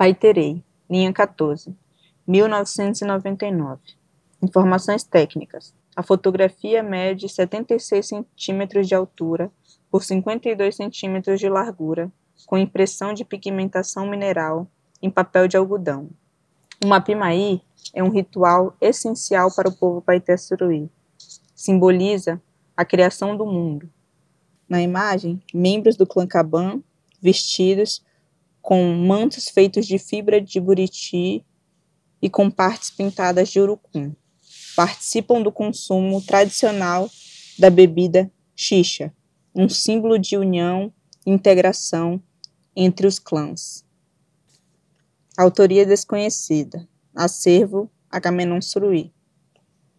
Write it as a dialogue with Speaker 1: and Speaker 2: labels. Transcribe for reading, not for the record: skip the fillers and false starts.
Speaker 1: Paiterei, linha 14, 1999. Informações técnicas. A fotografia mede 76 centímetros de altura por 52 centímetros de largura, com impressão de pigmentação mineral em papel de algodão. O Mapimaí é um ritual essencial para o povo Paiter-Suruí. Simboliza a criação do mundo. Na imagem, membros do clã Caban, vestidos com mantos feitos de fibra de buriti e com partes pintadas de urucum, participam do consumo tradicional da bebida xixa, um símbolo de união e integração entre os clãs. Autoria desconhecida. Acervo Agamenon Suruí.